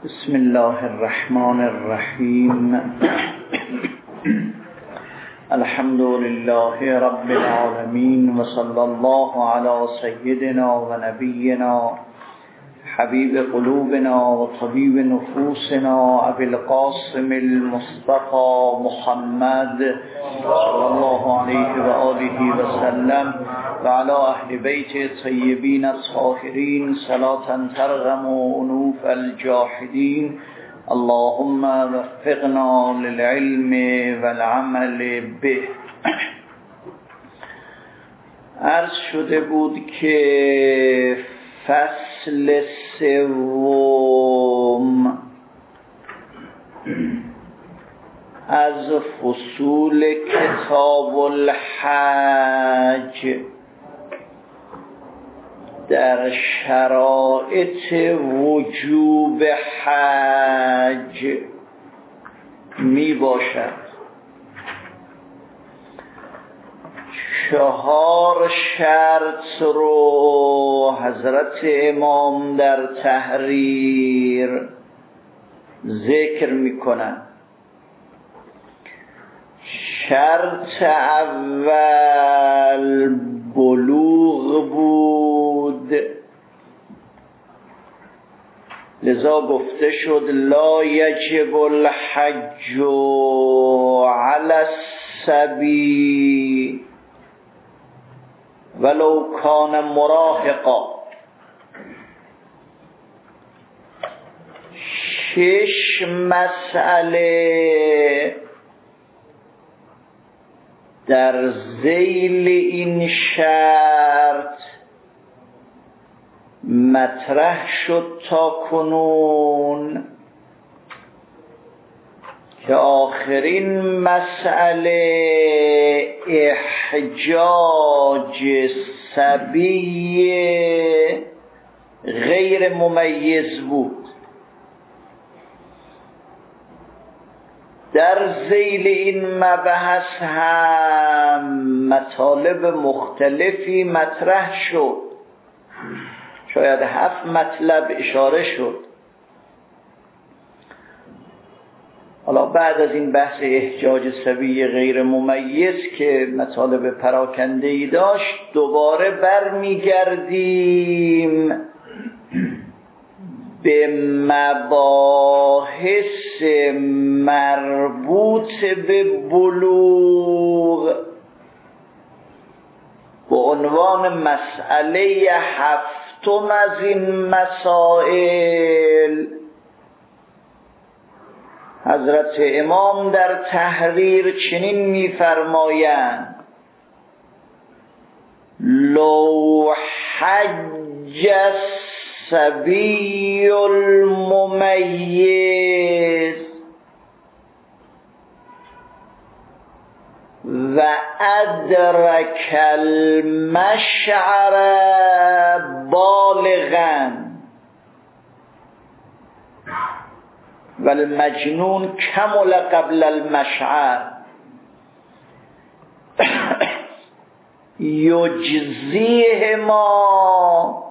بسم الله الرحمن الرحیم. الحمد لله رب العالمین و صلی الله علی سیدنا و نبینا حبیب قلوبنا و طبیب نفوسنا ابی القاسم المصطفى محمد صلی الله علیه و آله و سلم و علی اهل بیت طیبین الطاهرین صلاة ترغم انوف الجاحدین. اللهم وفقنا للعلم والعمل به. عرض شده بود که فصل سوم از فصول کتاب الحج در شرایط وجوب حج می باشد. 4 شرط رو حضرت امام در تحریر ذکر می کنند. شرط اول بلوغ بود، لذا گفته شد لا یجب الحج علی الصبی ولو کان مراهقا. 6 مسئله در ذیل این شرط مطرح شد تا کنون که آخرین مسئله احجاج صبی غیر ممیز بود. در ذیل این مبحث هم مطالب مختلفی مطرح شد، شاید 7 مطلب اشاره شد. حالا بعد از این بحث احجاج صبی غیر ممیز که مطالب پراکنده‌ای داشت، دوباره برمیگردیم به مباحث مربوط به بلوغ به عنوان مسئله 7 از این مسائل. حضرت امام در تحریر چنین می‌فرمایند: لو حج الصبی الممیز و ادرک المشعر بالغا و المجنون کمل قبل المشعر یجزیهما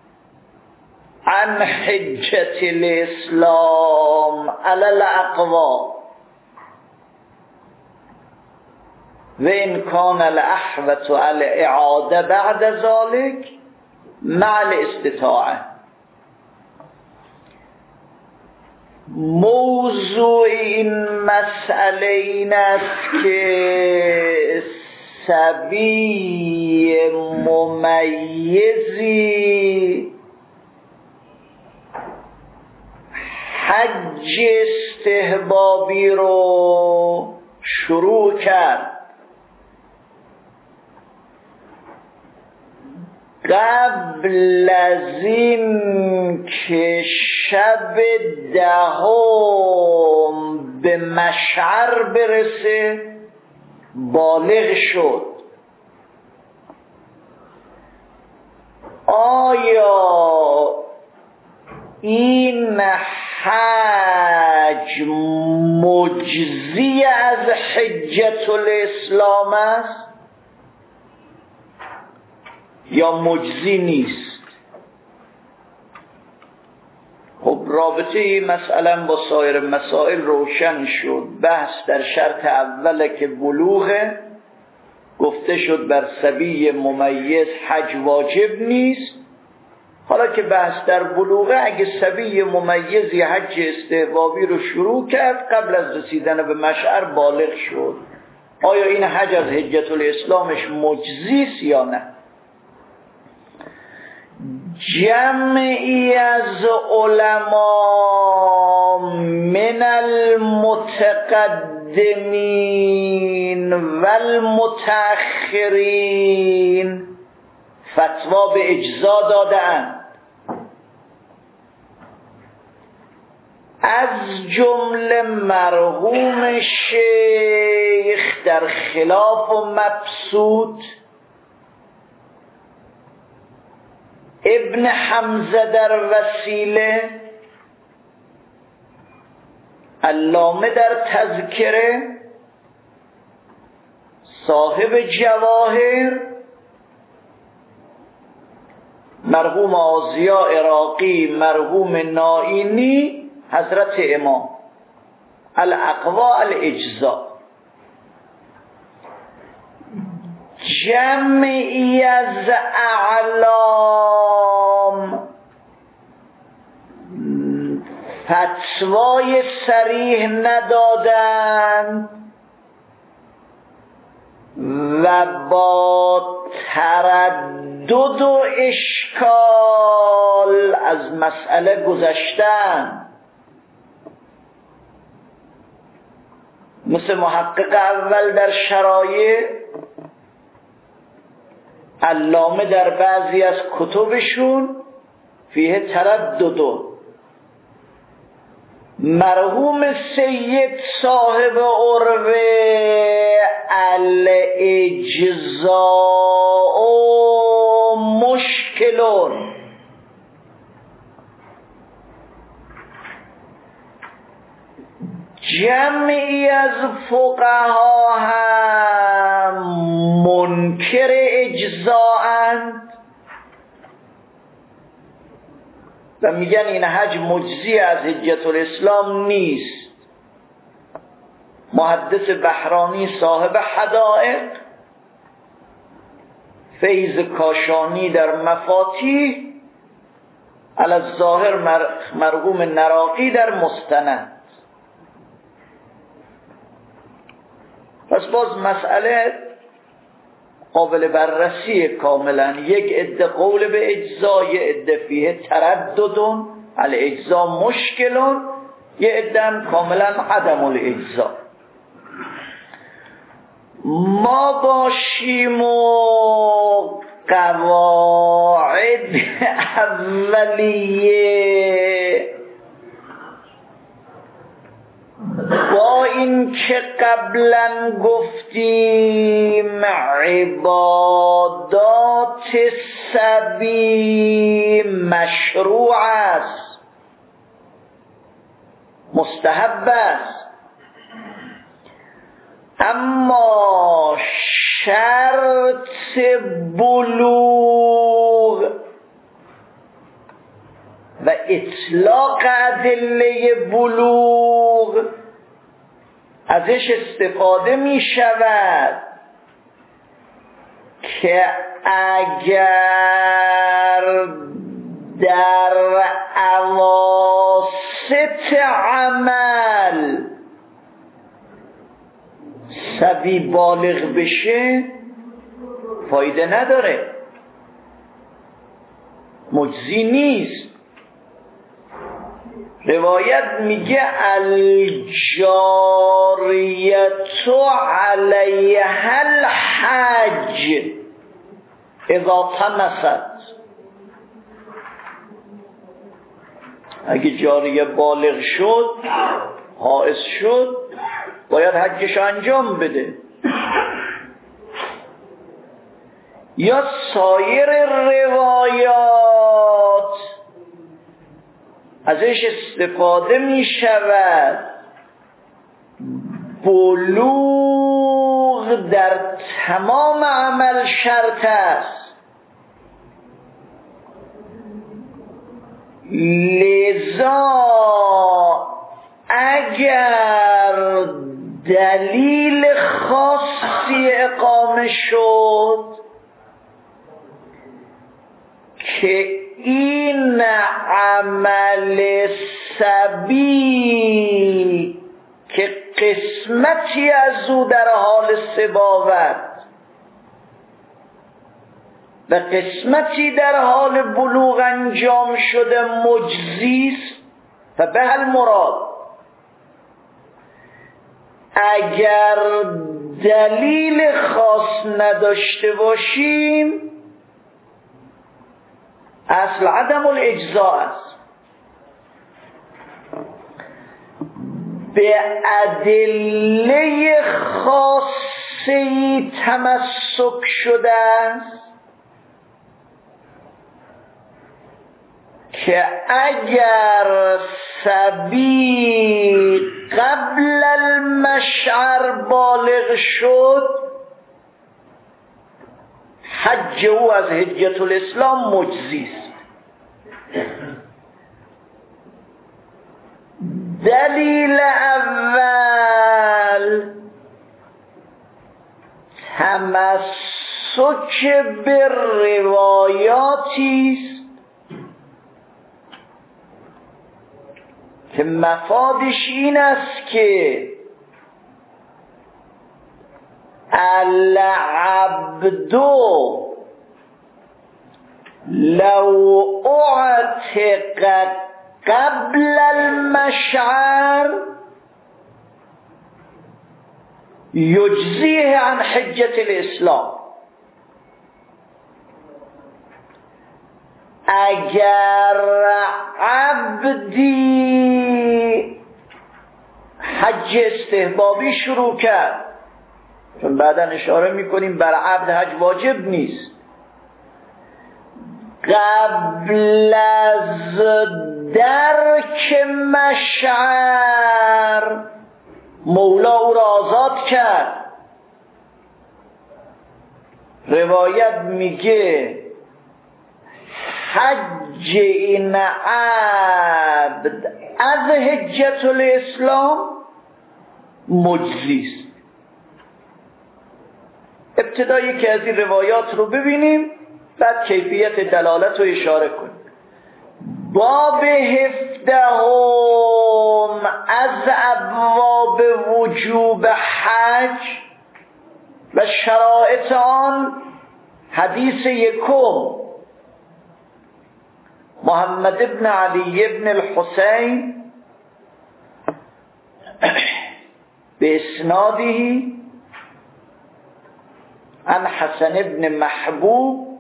عن حجة الاسلام على الاقوى و ان کان الاحوط الاعاده بعد ذلك مع الاستطاعه. موضوع این مسئله این است که صبی ممیزی حج استحبابی رو شروع کرد، قبل از این که شب 10 به مشعر برسه بالغ شد. آیا این حج مجزی از حجة الاسلام است یا مجزی نیست؟ خب رابطه مثلا با سایر مسائل روشن شد. بحث در شرط اوله که بلوغه، گفته شد بر صبی ممیز حج واجب نیست. حالا که بحث در بلوغه، اگه صبی ممیزی حج استحبابی رو شروع کرد قبل از رسیدن به مشعر بالغ شد، آیا این حج از حجت الاسلامش مجزی است یا نه؟ جمعی از علما من المتقدمین و المتأخرین فتوا به اجزا دادند. از جمله مرحوم شیخ در خلاف و مبسوط، ابن حمزه در وسیله، علامه در تذکره، صاحب جواهر، مرحوم آزیا عراقی، مرحوم نائینی، حضرت امام، الاقوا الاجزا. جمعی از اعلام فتوای صریح ندادند و با تردد و اشکال از مسئله گذشتند. مثل محقق اول در شرایع، علامه در بعضی از کتبشون فیه تردد، مرحوم سید صاحب عروه الاجزاء مشکلون. جمعی از فقها هم منکر اجزاءند و میگن این حج مجزی از حجت الاسلام نیست. محدث بحرانی صاحب حدائق، فیض کاشانی در مفاتیح، علی الظاهر مرحوم نراقی در مستند. پس باز مسئله قابل بررسی کاملا. یک عده قول به اجزا، یک عده فیه ترددون، الاجزا مشکلون، یک عده هم کاملا عدم الاجزا. ما باشیم و قواعد اولیه با این که قبلا گفتیم عبادات صبی مشروع است، مستحب است، اما شرط بلوغ و اطلاق ادله بلوغ ازش استفاده می شود که اگر در اواسط عمل صبی بالغ بشه فایده نداره، مجزی نیست. روایت میگه الجاریت علیها الحج اذا تمست. اگه جاریه بالغ شد، حائض شد، باید حجش انجام بده. یا سایر روایات ازش استفاده می شود بلوغ در تمام عمل شرط است. لذا اگر دلیل خاصی اقامه شد که این عمل سبی که قسمتی از او در حال سباوت و قسمتی در حال بلوغ انجام شده مجزیست و به المراد اگر دلیل خاص نداشته باشیم اصل عدم الاجزاء است. به ادله خاصی تمسک شده است که اگر صبی قبل المشعر بالغ شد حج او از حجة الاسلام مجزی است. دلیل اول تمسک به روایاتی است که مفادش این است که العبد لو اعتق قبل المشعر یجزیه عن حجة الاسلام. اگر عبدی حج استحبابی شروع کرد، چون بعدا اشاره میکنیم بر عبد حج واجب نیست، قبل از درک مشعر مولا او را آزاد کرد. روایت میگه حج این عبد از حجة الاسلام مجزی است. ابتدایی که از این روایات رو ببینیم بعد کیفیت دلالت رو اشاره کنیم. باب 17 از ابواب وجوب حج و شرایط آن، حدیث یکم محمد ابن علی ابن الحسین به اسنادی عن حسن ابن محبوب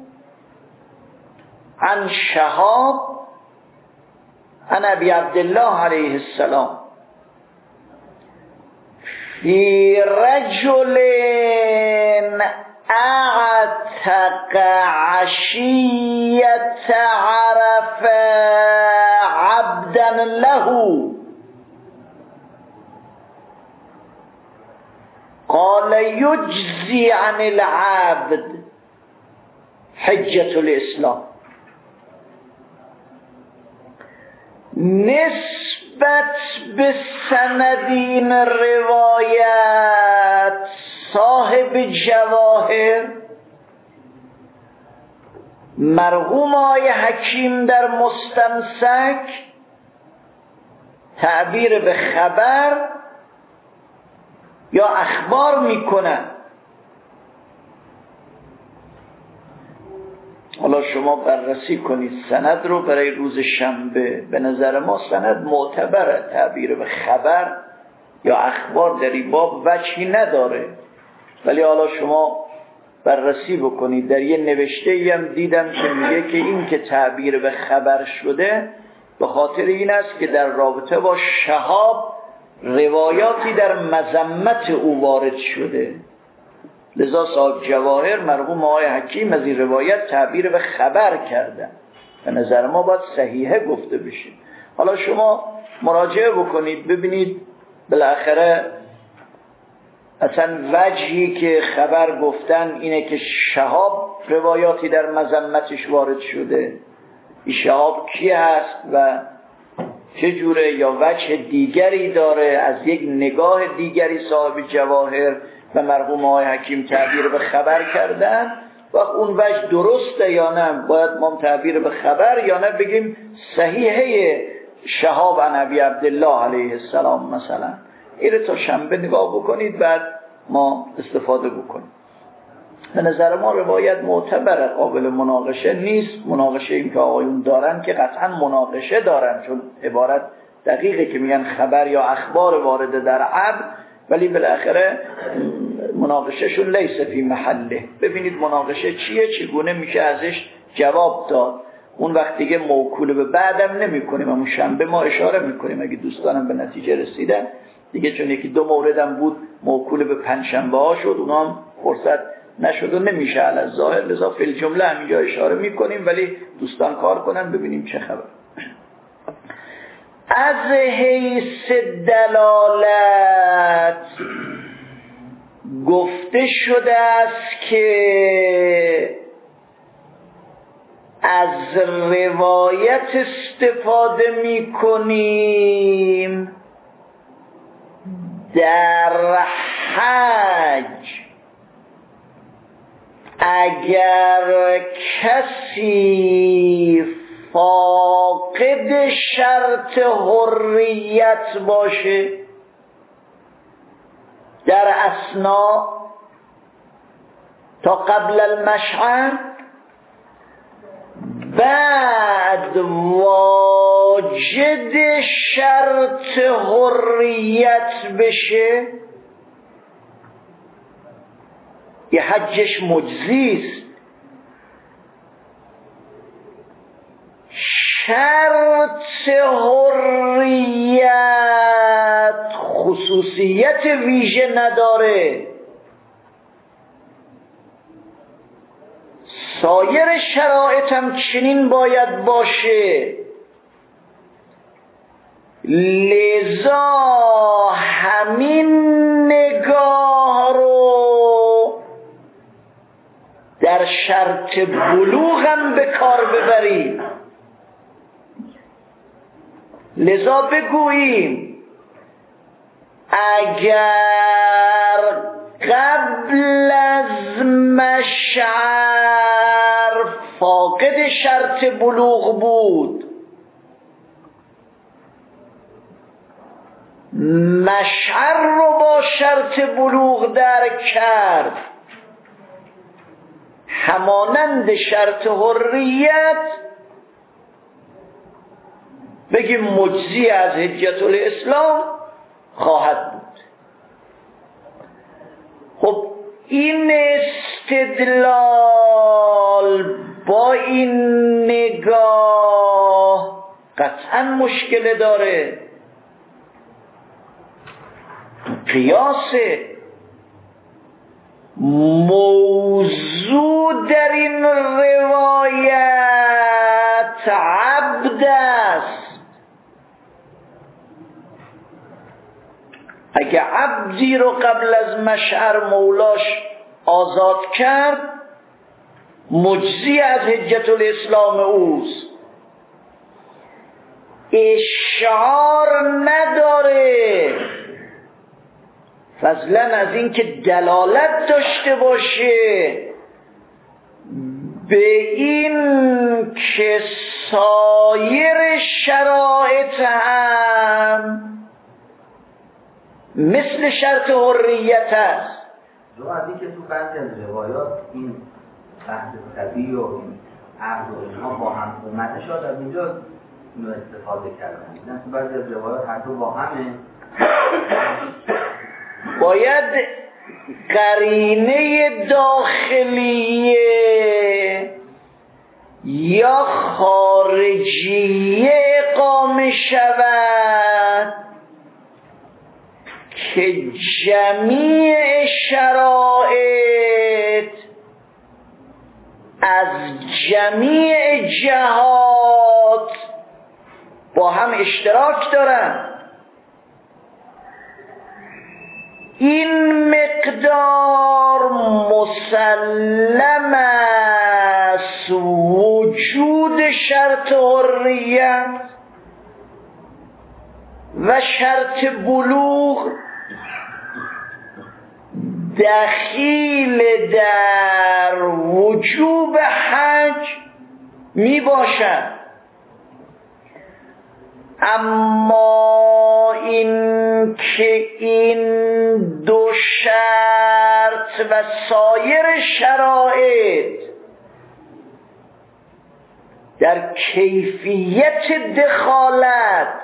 عن شهاب عن ابی عبدالله علیه السلام فی رجل اعتق عشیت عرف عبدا له قال یجزی عن العبد حجة الاسلام. نسبت به سند این روایت صاحب جواهر مرحوم آقای حکیم در مستمسک تعبیر به خبر یا اخبار میکنن. حالا شما بررسی کنید سند رو برای روز شنبه. به نظر ما سند معتبره. تعبیر به خبر یا اخبار در این باب وجهی نداره، ولی حالا شما بررسی بکنید. در یه نوشته‌ای هم دیدم که میگه که این که تعبیر به خبر شده به خاطر این است که در رابطه با شهاب روایاتی در مذمت او وارد شده، لذا صاحب جواهر مرحوم آقای حکیم از این روایت تعبیر به خبر کردن. به نظر ما باید صحیحه گفته بشه. حالا شما مراجعه بکنید ببینید بالاخره اصلا وجهی که خبر گفتن اینه که شهاب روایاتی در مذمتش وارد شده شهاب کی هست و چه جوره، یا وجه دیگری داره، از یک نگاه دیگری صاحب جواهر و مرحوم آقای حکیم تعبیر به خبر کردن و اون وجه درسته یا نه، باید ما تعبیر به خبر یا نه بگیم صحیحه شهاب عن ابی عبدالله علیه السلام مثلا. این تا شنبه نگاه بکنید بعد ما استفاده بکنیم. به نظر ما روایت معتبر، قابل مناقشه نیست. مناقشه این که آقایون دارن که قطعا مناقشه دارن، چون عبارت دقیقه که میگن خبر یا اخبار وارده در عبد، ولی بالاخره مناقشهشون لیس فی محله. ببینید مناقشه چیه، چگونه میشه ازش جواب داد. اون وقت دیگه موکول به بعدم نمی کنیم، همون شنبه ما اشاره میکنیم اگه دوستانم به نتیجه رسیدن دیگه، چون یکی دو موردم بود موکول به پنجشنبه ها شد، اونا هم فرصت نشد و نمیشه علی ظاهر، لذا فی الجمله همینجا اشاره میکنیم ولی دوستان کار کنن ببینیم چه خبر. از حیث دلالت گفته شده است که از روایت استفاده میکنیم در حج اگر کسی فاقد شرط حریت باشه در اثنا تا قبل المشعر، بعد واجد شرط حریت بشه، یه حجش مجزیست. شرط حریت خصوصیت ویژه نداره، سایر شرایط هم چنین باید باشه، لذا همین نگاه رو در شرط بلوغ هم به کار ببریم. لذا بگوییم اگر قبل از مشعر فاقد شرط بلوغ بود، مشعر رو با شرط بلوغ درک کرد، همانند شرط حریت بگیم مجزی از حجت الاسلام خواهد بود. خب این استدلال با این نگاه قطعا مشکل داره، قیاسه. موضوع در این روایت عبد است. اگه عبدی رو قبل از مشعر مولاش آزاد کرد، مجزی از حجت الاسلام اوست، اشعار نداره، فضلا از این که دلالت داشته باشه به این که سایر شرایط هم مثل شرط حریت است. جو از این که تو بعضی از روایات این بحث طبیعی و این عقل و اینها با هم اومده، شاید از اینجا اینو استفاده کردن. تو بعضی از روایات هر دو با همه. باید قرینه داخلیه یا خارجیه اقامه شود که جمیع شرایط از جمیع جهات با هم اشتراک دارن. این مقدار مسلم است پس وجود شرط حریت و شرط بلوغ دخیل در وجوب حج می باشد، اما این که این دو شرط و سایر شرایط در کیفیت دخالت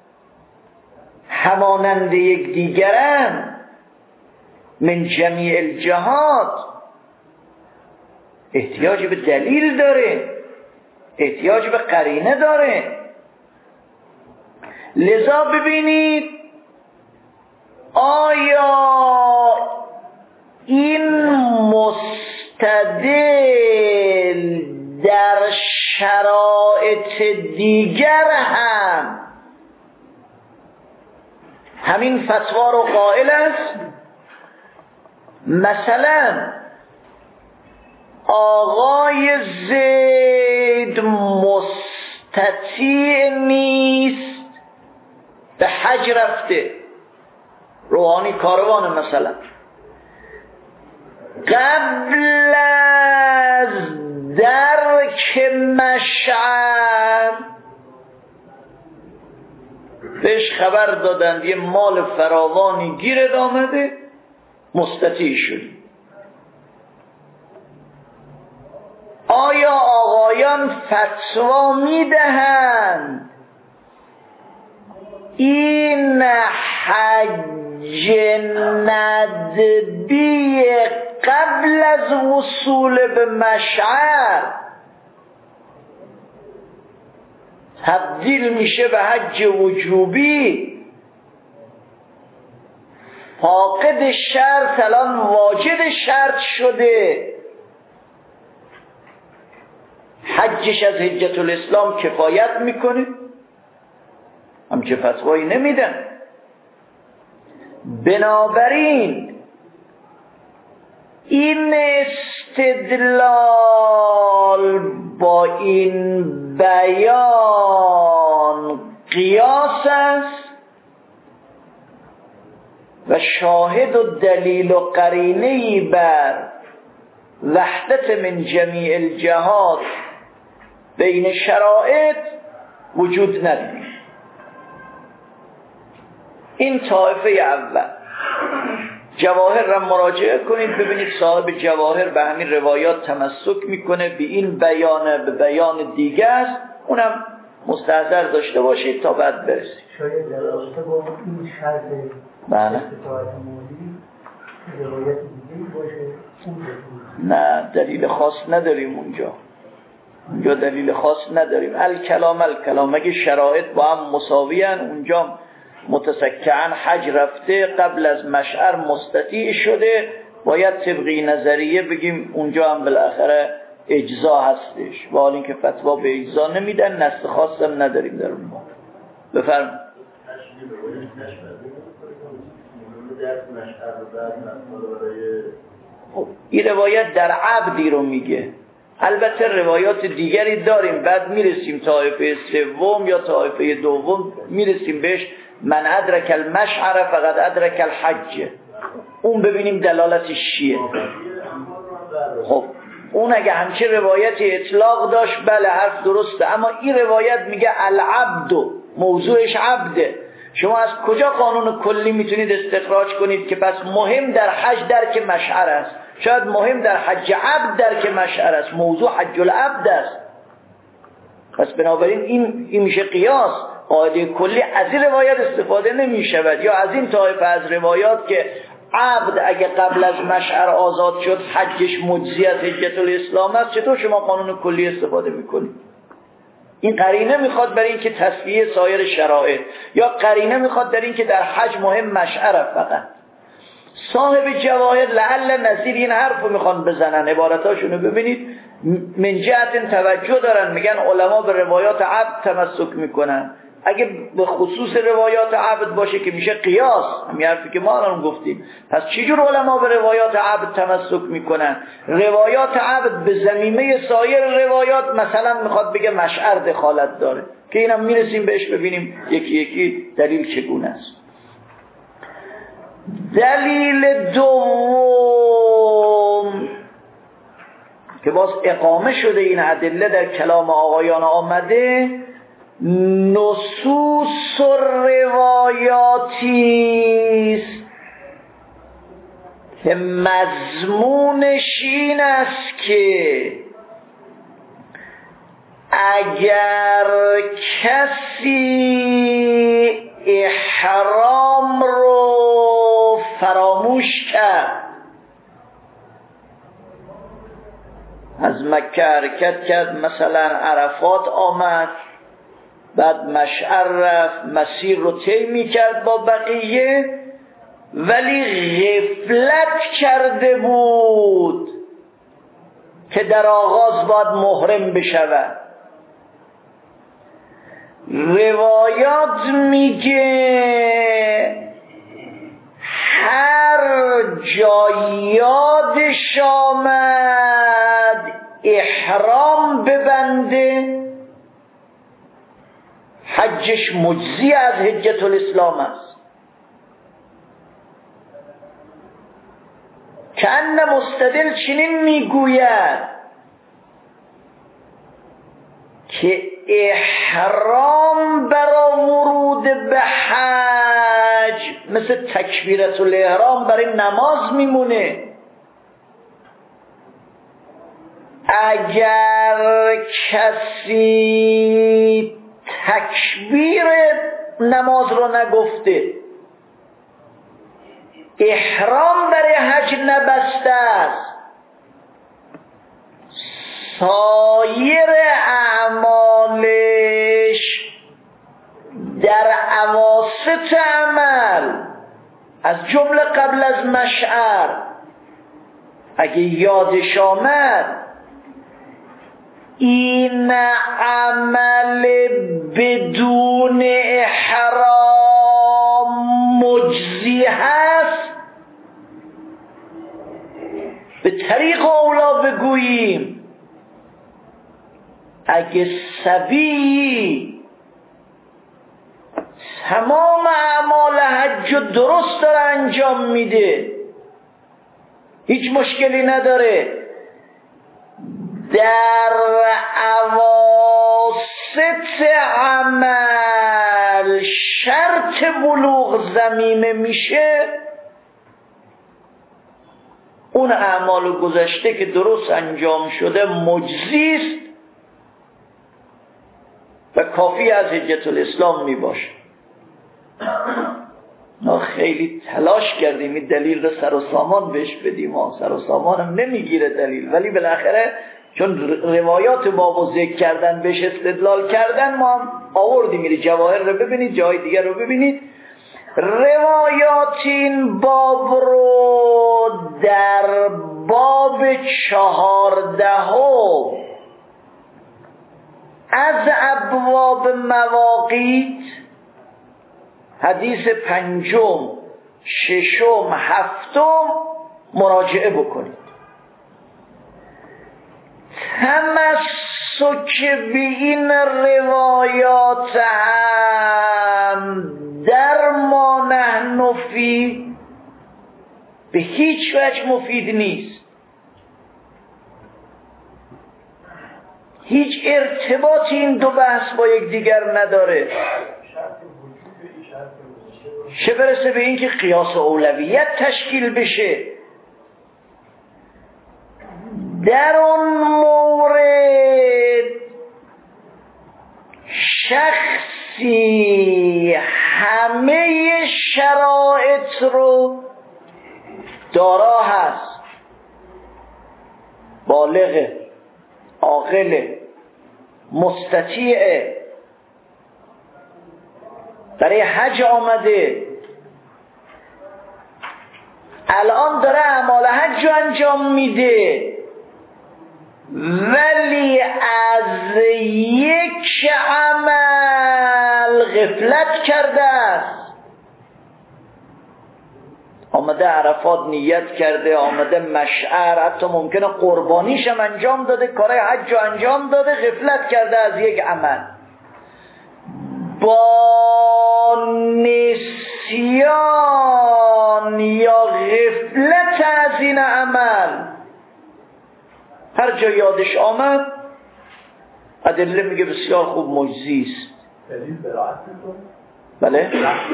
همانند یکدیگرند من جمیع الجهات، احتیاج به دلیل داره، احتیاج به قرینه داره. لذا ببینید آیا این مستدل در شرایط دیگر هم همین فتوا رو قائل است؟ مثلا آقای زید مستطیع نیست به حج رفته، روحانی کاروان، مثلا قبل از درک مشعر بهش خبر دادند یه مال فراوانی گیرت آمده، مستطیع شد. آیا آقایان فتوا میدهند این حج ندبی قبل از وصول به مشعر تبدیل میشه به حج وجوبی، فاقد شرط الان واجد شرط شده، حجش از حجت الاسلام کفایت میکنه؟ همچه فتوایی نمیدن. بنابراین این استدلال با این بیان قیاس است و شاهد و دلیل و قرینه‌ای بر وحدت من جمیع الجهات بین شرایط وجود نداره. این طایفه اول. جواهر را مراجعه کنید ببینید صاحب جواهر به همین روایات تمسک میکنه، به این بیان به بیان دیگه است، اونم مستحضر داشته باشید تا بعد برسید. شاید در رابطه با این شرط استطاعت مولی روایت دیگه باشه؟ نه، دلیل خاص نداریم اونجا دلیل خاص نداریم. الکلام اگه شرایط با هم مساویان، اونجا متسکعن حج رفته قبل از مشعر مستطیع شده، باید طبقی نظریه بگیم اونجا هم بالاخره اجزا هستش، با حال اینکه فتوا به اجزا نمیدن، نص خاص هم نداریم در اون. بفرم. این روایت در عبدی رو میگه. البته روایات دیگری داریم، بعد میرسیم طایفه سوم یا طایفه دوم میرسیم بهش، من ادرک المشعر فقط ادرک الحج، اون ببینیم دلالتش چیه. خب اون اگه همچه روایتی اطلاق داشت بله حرف درسته، اما این روایت میگه العبد، موضوعش عبده. شما از کجا قانون کلی میتونید استخراج کنید که پس مهم در حج درک مشعر است؟ شاید مهم در حج عبد درک مشعر است، موضوع حج العبد است. پس بنابراین این میشه قیاس. قاعده کلی از این روایت استفاده نمی شود، یا از این طایفه از روایات که عبد اگه قبل از مشعر آزاد شد حجش مجزی از حجت الاسلام است، چطور شما قانون کلی استفاده میکنید؟ این قرینه میخواد برای این که تصفیه سایر شرایط، یا قرینه میخواد در این که در حج مهم مشعر فقط. صاحب جواهر لعل نظیر این حرف رو میخوان بزنن، عبارتاشونو ببینید من جهت توجه دارن، میگن علما به روایات عبد تمسک میکنن، اگه به خصوص روایات عبد باشه که میشه قیاس، همین حرفی که ما الان گفتیم. پس چجور علما به روایات عبد تمسک میکنن؟ روایات عبد به ضمیمه سایر روایات مثلا میخواد بگه مشعر دخالت داره، که اینم میرسیم بهش ببینیم یکی یکی دلیل چگونه است. دلیل دوم که باز اقامه شده این ادله در کلام آقایان آمده، نصوص و روایاتی است که مضمونش این است که اگر کسی احرام رو فراموش کرد، از مکه حرکت کرد، مثلا عرفات آمد، بعد مشعر رفت، مسیر رو طی می‌کرد با بقیه، ولی غفلت کرده بود که در آغاز باید محرم بشود. روایات میگه هر جا یادش آمد احرام ببنده، حجش مجزی از حجة الاسلام است. کأن مستدل چنین میگوید که احرام برای ورود به حج مثل تکبیرة الاحرام برای نماز میمونه. اگر کسی تکبیر نماز رو نگفته، احرام برای حج نبسته است، سایر اعمالش در اواسط عمل از جمله قبل از مشعر اگه یادش آمد این عمل بدون احرام مجزی هست، به طریق اولا بگوییم اگه صبی تمام اعمال حج رو درست داره انجام میده، هیچ مشکلی نداره، در اواسط عمل شرط بلوغ ضمیمه میشه، اون اعمال گذشته که درست انجام شده مجزی است و کافی از حجة الاسلام میباشه. ما خیلی تلاش کردیم این دلیل رو سر و سامان بهش بدیم، سر و سامان هم نمیگیره دلیل، ولی بالاخره چون روایات بابو ذکر کردن بهش استدلال کردن ما هم آوردیم. میری جواهر رو ببینید، جای دیگر رو ببینید، روایات این باب رو در باب 14 از ابواب مواقیت، حدیث 5، 6، 7 مراجعه بکنید. تمسک به این روایات هم در ما نحن فی به هیچ وجه مفید نیست، هیچ ارتباطی این دو بحث با یک دیگر نداره، چه برسه به این که قیاس اولویت تشکیل بشه. در اون مورد شخصی همه شرایط رو دارا هست، بالغ، عاقل، مستطیع، برای حج آمده، الان داره اعمال حج رو انجام میده، ولی از یک عمل غفلت کرده است. آمده عرفات نیت کرده، آمده مشعر، حتی ممکنه قربانیش هم انجام داده، کارهای حج رو انجام داده، غفلت کرده از یک عمل. با نسیان یا غفلت از این عمل هر جا یادش آمد، ادله میگه بسیار خوب مجزی است. بله؟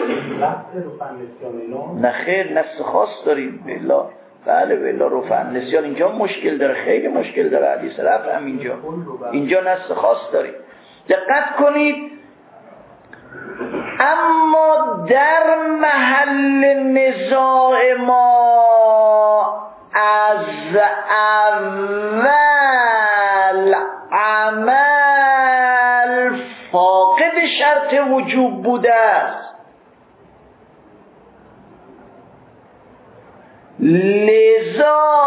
نه خیر، نص خاص داریم. بله بله، رفع نسیان اینجا مشکل داره، خیلی مشکل داره. حدیث رفع هم اینجا نص خاص داریم. دقت کنید. اما در محل نزاع ما از اول عمل فاقد شرط وجوب بوده است، لذا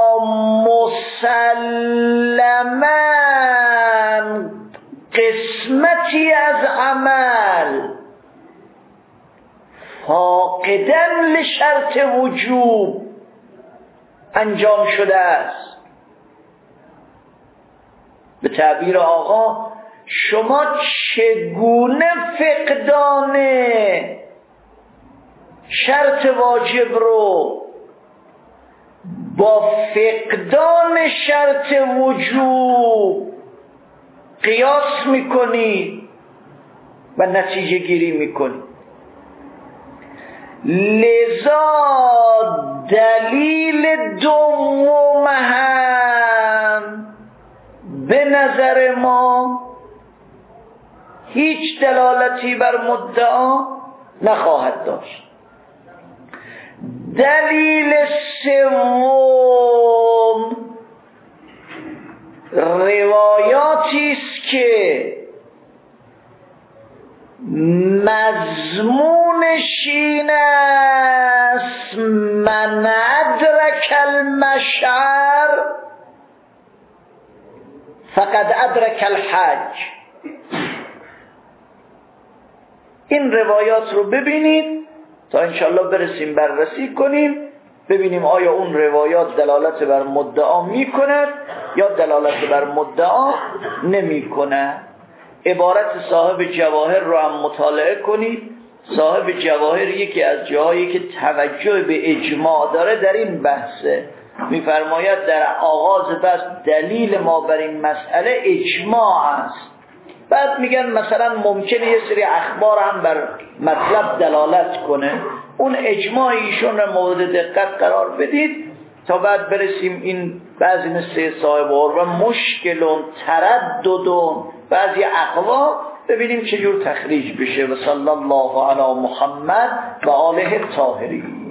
مسلماً قسمتی از عمل فاقداً لشرط وجوب انجام شده است. به تعبیر آقا، شما چگونه فقدان شرط واجب رو با فقدان شرط وجوب قیاس میکنی و نتیجه گیری میکنی؟ لذا دلیل دوم هم به نظر ما هیچ دلالتی بر مدعا نخواهد داشت. دلیل سوم روایاتی است که مضمونش این است: من ادرک المشعر فقد ادرک الحج. این روایات رو ببینید تا انشالله برسیم بررسی کنیم، ببینیم آیا اون روایات دلالت بر مدعا میکند یا دلالت بر مدعا نمیکند. عبارت صاحب جواهر رو هم مطالعه کنید. صاحب جواهر یکی از جاهایی که توجه به اجماع داره در این بحثه، میفرماید در آغاز بحث دلیل ما بر این مسئله اجماع است. بعد میگن مثلا ممکنه یه سری اخبار هم بر مطلب دلالت کنه، اون اجماع ایشون رو مورد دقت قرار بدید تا بعد برسیم این بعضی مثل صاحب عروه مشکلون ترددون بعضی اقوا ببینیم چجور تخریج بشه. و صلی الله علی محمد و آله الطاهرین.